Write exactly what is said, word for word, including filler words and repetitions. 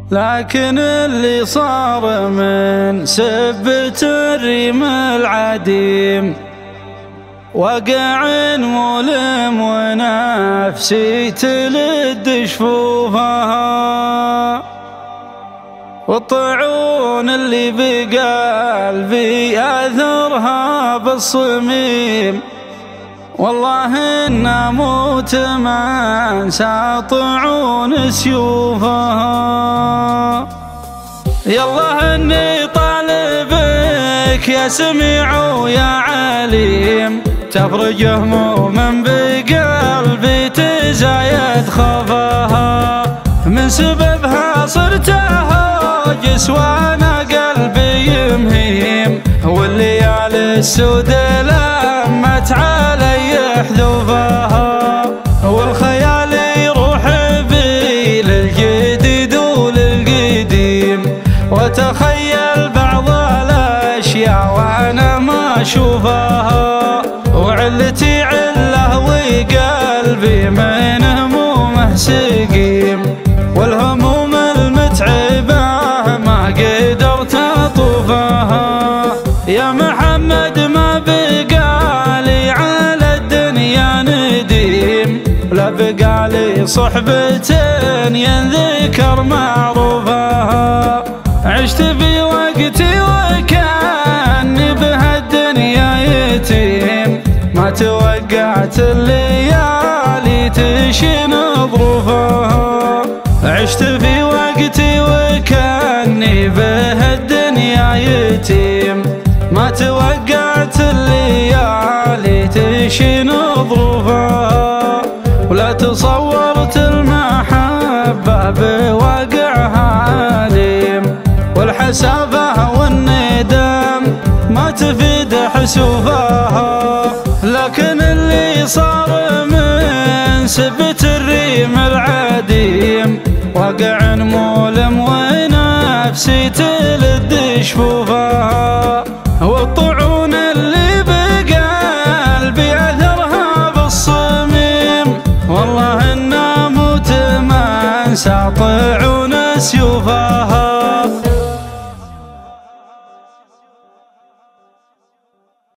لكن اللي صار من سبة الريم العديم وقع مؤلم ونفسي تلد شفوفها، والطاعون اللي بقلبي أثرها بالصميم والله إن أموت ما أنسى طاعون سيوفها. يالله إني طالبك يا سميع ويا عليم تفرج هموما بقلبي تزايد خفاها، من سببها صرت هاجس وانا قلبي يمهيم، والليالي السود لمت علي حذوفها، والخيال يروح بي للجديد وللقديم، وتخيل بعض الاشياء وانا ما اشوفها، وعلتي عله وقلبي من همومه سقيم، والهموم المتعبه ما قدرت اطوفها. يا محمد ما بقالي على الدنيا نديم، لا بقالي صحبة ينذكر معروفها، عشت في وقتي وكاني بهالدنيا يتيم، ما توقعت الليالي تشين ظروفها، عشت في وقتي وكاني بهالدنيا يتيم، ما توقعت الليالي تشين ظروفها، ولا تصورت المحبة بواقعها عليم، والحسافة والندم ما تفيد حسوفها، لكن اللي صار من سبة الريم العديم واقع مؤلم ونفسي تلد شفوفها، والطعون اللي بقلبي أثرها بالصميم والله إن أموت ما أنسى طاعون سيوفها.